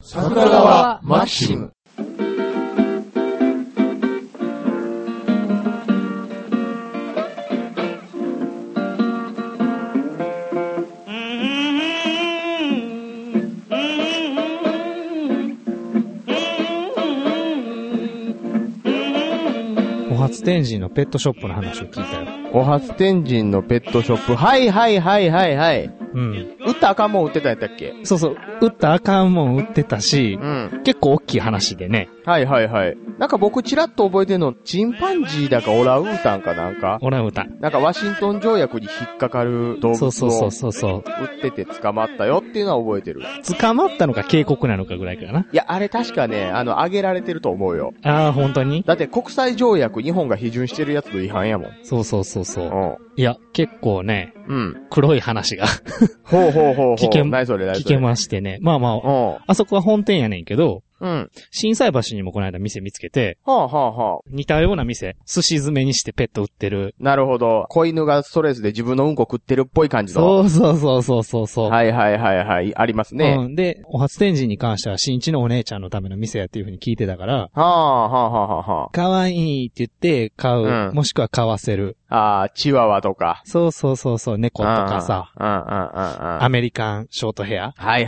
坂川マキシム。 お初天神のペットショップの話を聞いたよ。 お初天神のペットショップ。はいはいはいはいはい。 うん。 売ったらあかんもん売ってたんやったっけ？ そうそう。売ったらあかんもん売ってたし、 うん。 結構大きい話でね。 はいはいはい。なんか僕ちらっと覚えてんの、チンパンジーだかオランウータンかなんか。 オランウータン。 なんかワシントン条約に引っかかる動物をそう。 売ってて捕まったよっていうのは覚えてる。 捕まったのか警告なのかぐらいかな。 いや、あれ確かね、あげられてると思うよ。 ああ、本当に？ だって国際条約日本が批准してるやつの違反やもん。 そう。 うん。 いや、結構ね、 うん。 黒い話がほう。 聞け聞けましてね。まあまあ、あそこは本店やねんけど、 うん。 心斎橋にもこの間店見つけて、 はあ。 似たような店、寿司詰めにしてペット売ってる。 なるほど。子犬がストレスで自分のうんこ食ってるっぽい感じの。 そう。 はい。ありますね。 うん。で、お初天神に関しては新地のお姉ちゃんのための店やっていう風に聞いてたから、 はあ。 かわいいって言って買う。 うんもしくは買わせる。 チワワとか。 そう、猫とかさ。アメメリカンショートヘア。 はい。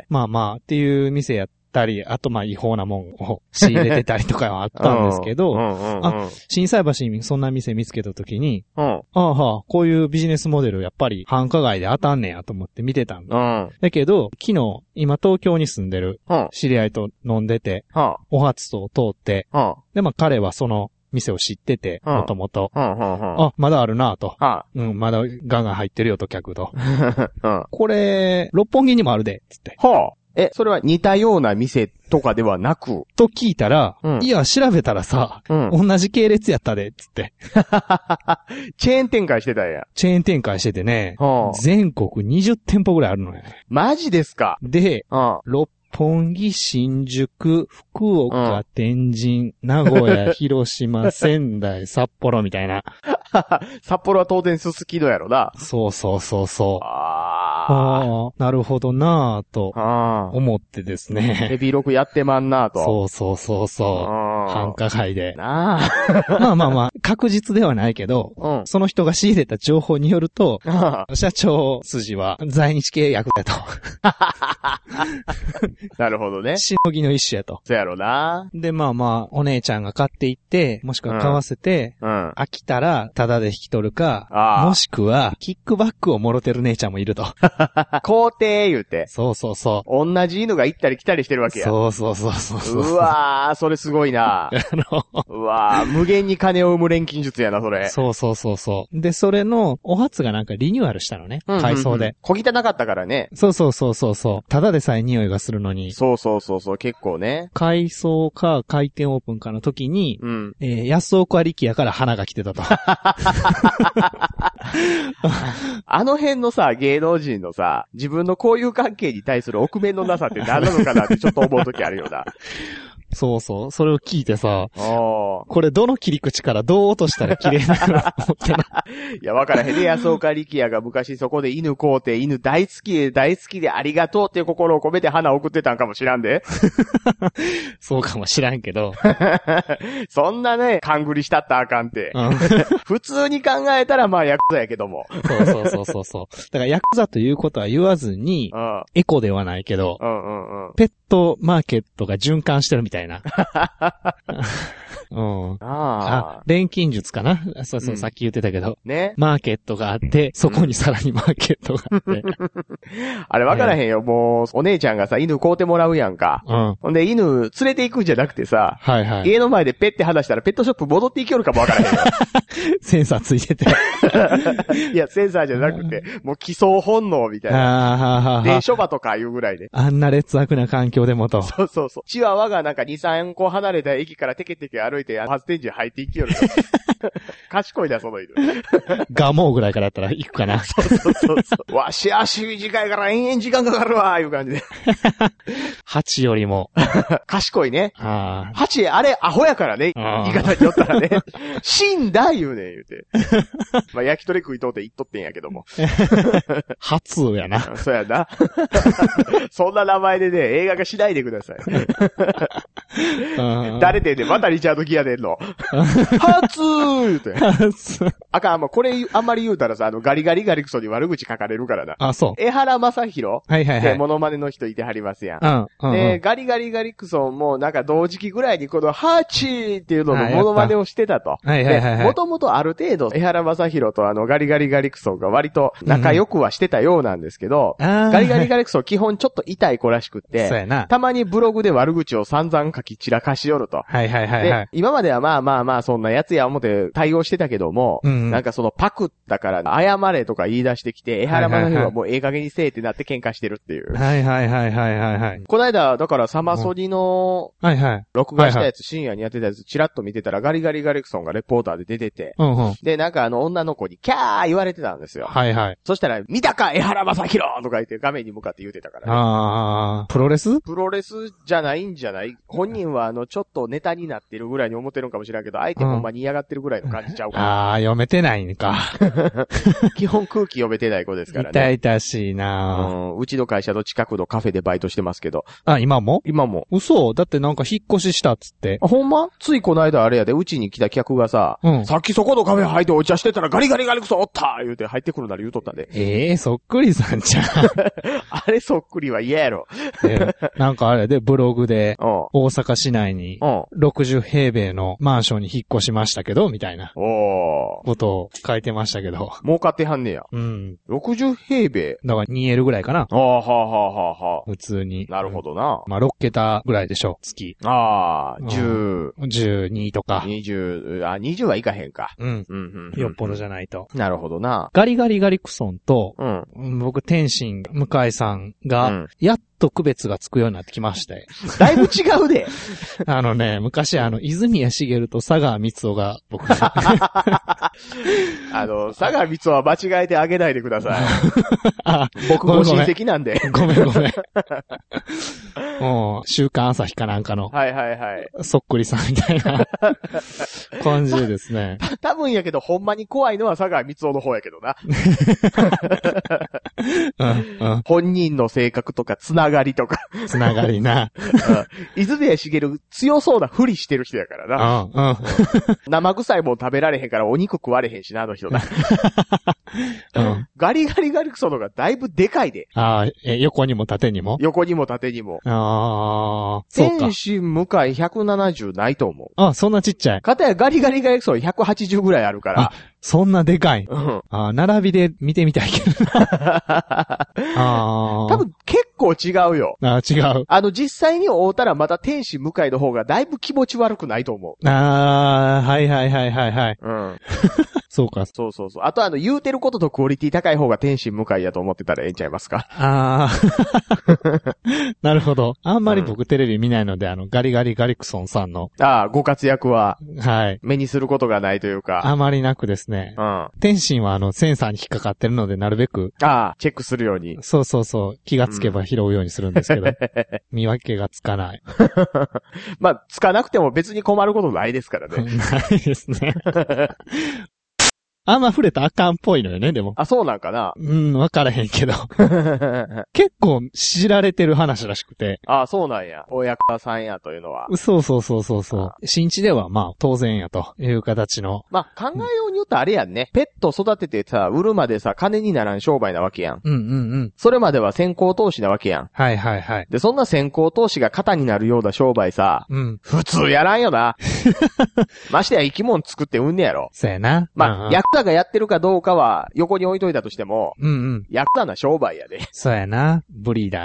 まあっていう店やったり、あと違法なもんを仕入れてたりとかはあったんですけど、心斎橋にそんな店見つけたときに、こういうビジネスモデルやっぱり繁華街で当たんねやと思って見てたんだ。だけど、昨日、今東京に住んでる知り合いと飲んでて、お初と通って、で、彼はその店を知ってて、もともと。まだあるなぁと。まだガンガン入ってるよと、客と。これ、六本木にもあるで、つって。 それは似たような店とかではなくと聞いたら、いや、調べたらさ、同じ系列やったで、つって。 チェーン展開してたんや。 チェーン展開しててね、全国20店舗ぐらいあるのよ。 マジですか？ で、六本木、新宿、福岡、天神、名古屋、広島、仙台、札幌みたいな。 札幌は当然すすきのやろな。 そう。なるほどなぁと思ってですね。 ヘビロクやってまんなぁと。 そう。繁華街で。 なまあ、確実ではないけど、その人が仕入れた情報によると、社長筋は在日系役だと。 なるほどね。 しのぎの一種やと。 そうやろな。 で、お姉ちゃんが買っていって、もしくは買わせて、飽きたら、タダで引き取るか、もしくは、キックバックをもろてる姉ちゃんもいると。 皇帝言うて。 そう。 同じ犬が行ったり来たりしてるわけや。 そう。 うわー、それすごいな。うわー、無限に金を生む錬金術やな、それ。 そう。で、それの、お初がなんかリニューアルしたのね。改装で。 小汚かったからね。 そう。ただでさえ匂いがするのに。 そう、結構ね。 改装か開店オープンかの時に、安岡力也から花が来てたと。 あの辺のさ、芸能人のさ、自分の交友関係に対する臆面のなさって何なのかなってちょっと思う時あるよな。 そう。それを聞いてさ、これどの切り口からどう落としたら綺麗なのと思ってな。 いや、わからへんね。安岡力也が昔そこで犬買うて、犬大好きでありがとうっていう心を込めて花を送ってたんかもしらんで。 そうかもしらんけど。 そんなね、勘繰りしたったらあかんて。普通に考えたらヤクザやけども。 そう。だからヤクザということは言わずに、エコではないけど、ペットマーケットが循環してるみたいな。錬金術かな？そう、さっき言ってたけど。ね。マーケットがあって、そこにさらにマーケットがあって。 あれわからへんよ。もう、お姉ちゃんがさ、犬買うてもらうやんか。ほんで、犬連れて行くんじゃなくてさ、家の前でペッて離したらペットショップ戻っていけるかもわからへんよ。 センサーついてて。 いや、センサーじゃなくて、もう帰巣本能みたいな。電書場とかいうぐらいで。 あんな劣悪な環境でもと。 そう。チワワがなんか2、3個離れた駅からテケテケ歩歩いて発電所に入っていきよる。賢いな、その犬。 ガモーぐらいからだったら行くかな。 そう。わし足短いから延々時間かかるわ、いう感じで。 蜂よりも。 賢いね。蜂、あれ、アホやからね。言い方によったらね。死んだ言うねん、言うて。まあ、焼き鳥食いとうて言っとってんやけども。 初やな。 そうやな。そんな名前でね、映画化しないでください。誰でね、またリチャードギアでんの。初言うて。あかん、もうこれあんまり言うたらさ、ガリガリガリクソに悪口書かれるからな。 あ、そう。 江原正宏ってモノマネの人いてはりますやん。で、ガリガリガリクソンもなんか同時期ぐらいにこのハーチーっていうののモノマネをしてたと。もともとある程度江原正宏とガリガリガリクソンが割と仲良くはしてたようなんですけど、ガリガリガリクソン基本ちょっと痛い子らしくって、たまにブログで悪口を散々書き散らかしよると。で、今まではまあそんなやつや思って対応してたけども、なんかそのパクったから謝れとか言い出してきて、江原正宏はもうええ加減にせえってなって喧嘩してるっていう。この間、だからサマソニの、録画したやつ、深夜にやってたやつ、チラッと見てたらガリガリガリクソンがレポーターで出てて、で、なんか女の子にキャー言われてたんですよ。そしたら、見たか江原正宏とか言って画面に向かって言ってたからね。 プロレスじゃないんじゃない？本人はちょっとネタになってるぐらいに思ってるんかもしれんけど、相手ほんまに嫌がってるぐらいの感じちゃうかな。 読めてないんか。 基本空気読めてない子ですからね。 痛々しいなうちの会社の近くのカフェでバイトしてますけど。 今も嘘？だってなんか引っ越ししたっつって。 ほんま？ついこの間あれやで、うちに来た客がさ、さっきそこのカフェ入ってお茶してたらガリガリガリクソおった言うて入ってくるなら言うとったで。 そっくりさんじゃん。 あれそっくりは嫌やろ。 なんかあれでブログで、大阪市内に60平米のマンションに引っ越しましたけど、みたいなことを書いてましたけど。 儲かってはんねや。60平米だから 2L ぐらいかな。普通に。なるほどな。 まあ6桁ぐらいでしょ、月。 10。 12とか。 20はいかへんか。 よっぽどじゃないと。 なるほどな。 ガリガリガリクソンと、僕、天心、向井さんが、やっと区別がつくようになってきまして。 だいぶ違うで。 昔泉谷しげると佐川光夫が僕。佐川光夫は間違えてあげないでください。僕も親戚なんで。 ごめん。週刊朝日かなんかの。そっくりさんみたいな感じですね。 多分やけど、ほんまに怖いのは佐川光夫の方やけどな。本人の性格とかつながりとか。 つながりな。 泉谷しげる強そうなふりしてる人やからな。生臭いもん食べられへんからお肉食われへんしな、あの人な。ガリガリガリクソのがだいぶでかいで。 横にも縦にも。 横にも縦にも。 そうか。 天心向井170ないと思う。 そんなちっちゃい。 かたやガリガリガリクソ180ぐらいあるから。 そんなでかい。並びで見てみたいけど。 多分結構違うよ。 違う。 実際に会うたらまた天使向井の方がだいぶ気持ち悪くないと思う。 はい。そうか。 そう。あと言うてることとクオリティ高い方が天使向井やと思ってたらええんちゃいますか。 なるほど。あんまり僕テレビ見ないので、ガリガリガリクソンさんの。 ご活躍は。目にすることがないというか。 あまりなくですね。天心はセンサーに引っかかってるので、なるべく。 チェックするように。 そう。気がつけば拾うようにするんですけど。見分けがつかない。 まあ、つかなくても別に困ることないですからね。 ないですね。あんま触れたらあかんっぽいのよね、でも。 そうなんかな。 わからへんけど。結構知られてる話らしくて。 そうなんや。親方さんやというのは。 そう。新地ではまあ当然やという形の。 まあ考えようによってあれやんね。ペット育ててさ、売るまでさ、金にならん商売なわけやん。それまでは先行投資なわけやん。 はい。 で、そんな先行投資が肩になるような商売さ、普通やらんよな。ましてや生き物作って売んねやろ。 そうやな。 まあ、ヤクザがやってるかどうかは横に置いといたとしても、ヤクザな商売やで。 そうやな。ブリーダーな。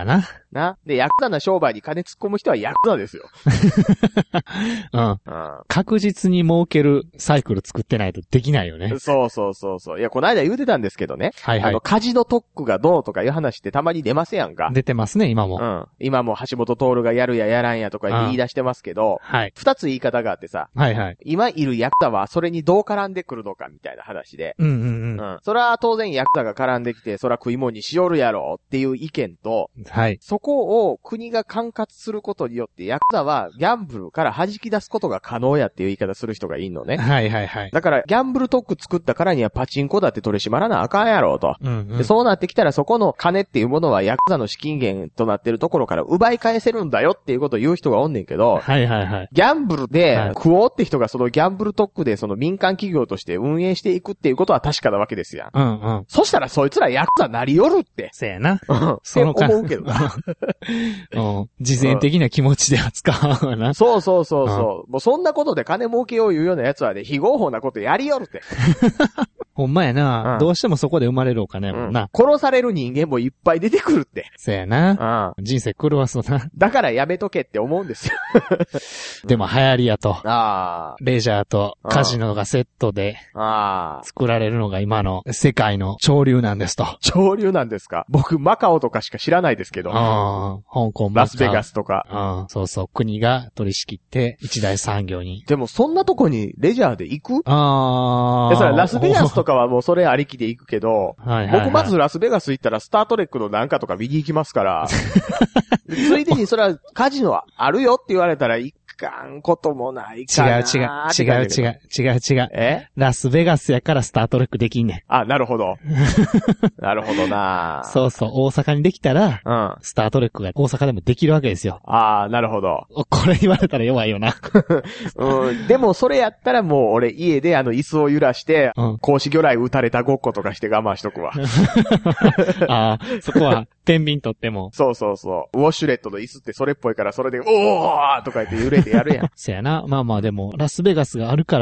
な。で、ヤクザな商売に金突っ込む人はヤクザですよ。 うん。確実に儲けるサイクル作ってないとできないよね。 そうそうそうそう。いや、この間言うてたんですけどね。はいはい。カジノ特区がどうとかいう話ってたまに出ますやんか。 出てますね、今も。 うん。今も橋本徹がやるややらんやとか言い出してますけど、はい。二つ言い方があってさ。はいはい。今いるヤクザはそれにどう絡んでくるのかみたいな話で。うんうんうん。それは当然ヤクザが絡んできて、それは食い物にしよるやろっていう意見と、はい。そこを国が管轄することによってヤクザはギャンブルから弾き出すことが可能やっていう言い方する人がいいのね。はいはいはい。だからギャンブル特区作ったからにはパチンコだって取り締まらなあかんやろと。うんうん。でそうなってきたらそこの金っていうものはヤクザの資金源となってるところから奪い返せるんだよっていうことを言う人がおんねんけど、はいはいはい。ギャンブルで食おうって人がそのギャンブル特区でその民間企業として運営していくっていうことは確かなわけですやん。うんうん。そしたらそいつらヤクザなりよるって。 せやな。 うん。そう思うけどな。 うん。事前的な気持ちで扱うわな。 そうそうそうそう。もうそんなことで金儲けよう言うようなやつはね、非合法なことやりよるって。 ほんまやな、どうしてもそこで生まれるお金やもんな。 殺される人間もいっぱい出てくるって。 せやな。人生狂わそうな。 だからやめとけって思うんですよ。 でも流行りやと。レジャーとカジノがセットで作られるのが今の世界の潮流なんですと。 潮流なんですか。僕マカオとかしか知らないですけど。 香港、 ラスベガスとか。 そうそう。国が取り仕切って一大産業に。 でもそんなとこにレジャーで行く？それはラスベガスとかはもうそれありきで行くけど、僕まずラスベガス行ったらスタートレックのなんかとか見に行きますから、ついでにそれはカジノはあるよって言われたら行かんこともないかな。 違う。ラスベガスやからスタートレックできんねん。 あ、なるほど。なるほどな。 そうそう、大阪にできたら、スタートレックが大阪でもできるわけですよ。 ああ、なるほど。 これ言われたら弱いよな。 でもそれやったらもう俺家で椅子を揺らして、格子魚雷撃たれたごっことかして我慢しとくわ。 ああ、そこは、天秤取っても。 そうそうそう。ウォッシュレットの椅子ってそれっぽいからそれで、おーとか言って揺れてやるやん。 そやな。まあまあでも、ラスベガスがあるから、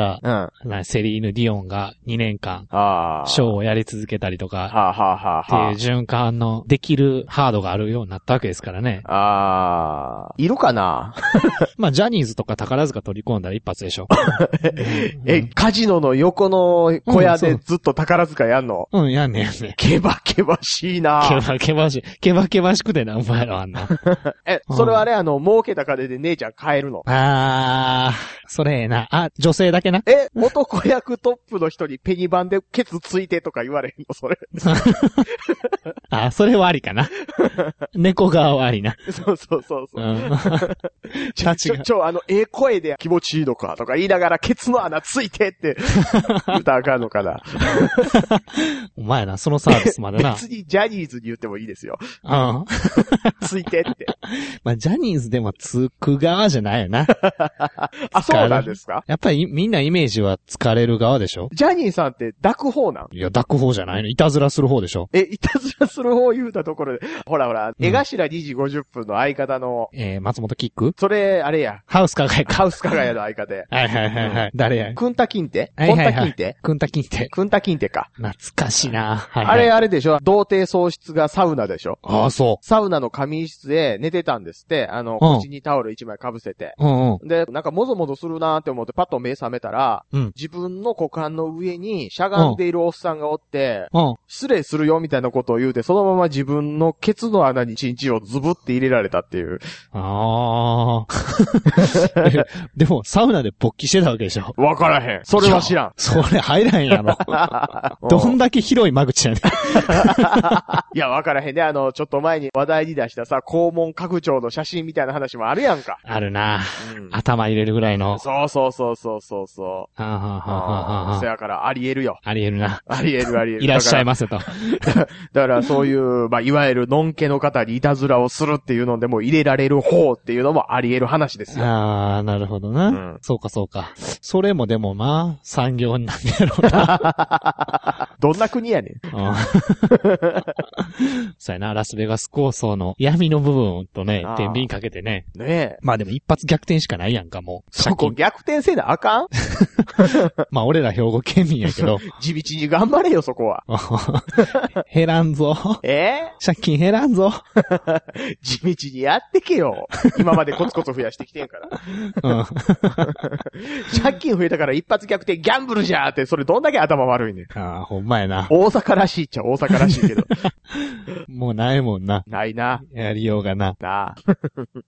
セリーヌ・ディオンが2年間、ショーをやり続けたりとか、っていう循環のできるハードがあるようになったわけですからね。 いるかなまあ、ジャニーズとか宝塚取り込んだら一発でしょ。 カジノの横の小屋でずっと宝塚やんの？ やんねん。 ケバケバしいな。 ケバケバしくてな、お前らあんな。 それはあれ儲けた金で姉ちゃん買えるの？ それええな。女性だけな。 男役トップの人にペニバンでケツついてとか言われんの、それ。 それはありかな。猫側はありな。 そう。声で気持ちいいのかとか言いながらケツの穴ついてって言ったらあかんのかな。 お前な、そのサービスまでな。 別にジャニーズに言ってもいいですよ。ついてって。 まあ、ジャニーズでもつく側じゃないよな。 そうなんですか？ やっぱりみんなイメージは疲れる側でしょ？ ジャニーさんって抱く方なん？ いや、抱く方じゃないの。いたずらする方でしょ？ いたずらする方言うたところで、ほら、江頭2時50分の相方の、 松本キック？ それ、あれや。 ハウス加賀ハウス加賀屋の相方や。 はい。誰や？ クンタキンテ？ クンタキンテか。懐かしいな。 あれでしょ？童貞喪失がサウナでしょ？ そう。 サウナの仮眠室で寝てたんですって、口にタオル1枚被せて。で、なんかもぞもぞするなーって思ってパッと目覚めたら、自分の股間の上にしゃがんでいるおっさんがおって、失礼するよみたいなことを言うて、そのまま自分のケツの穴にチンチンをズブって入れられたっていう。 でも、サウナで勃起してたわけでしょ？ わからへん。それは知らん。 それ入らへんやろ。どんだけ広い間口やねん。 いや、わからへんね。ちょっと前に話題に出したさ、肛門拡張の写真みたいな話もあるやんか。 あるな。頭入れるぐらいの。 そう。そやからあり得るよ。 あり得るな。 あり得る。 いらっしゃいませと。 だからそういう、いわゆるノンケの方にいたずらをするっていうのでも入れられる方っていうのもあり得る話ですよ。 なるほどな。そうか。それもでも産業になるやろうな。 どんな国やねん。 そうやな、ラスベガス構想の闇の部分とね、天秤かけてね。まあでも一発逆転しかないやんか、もう。 そこ逆転せなあかんまあ俺ら兵庫県民やけど。 地道に頑張れよ、そこは。 減らんぞ。借金減らんぞ。 地道にやってけよ。今までコツコツ増やしてきてんから。借金増えたから一発逆転ギャンブルじゃーって、それどんだけ頭悪いねん。 ああ、ほんまやな。 大阪らしいっちゃ大阪らしいけど。 もうないもんな。 ないな。 やりようがな。 なあ。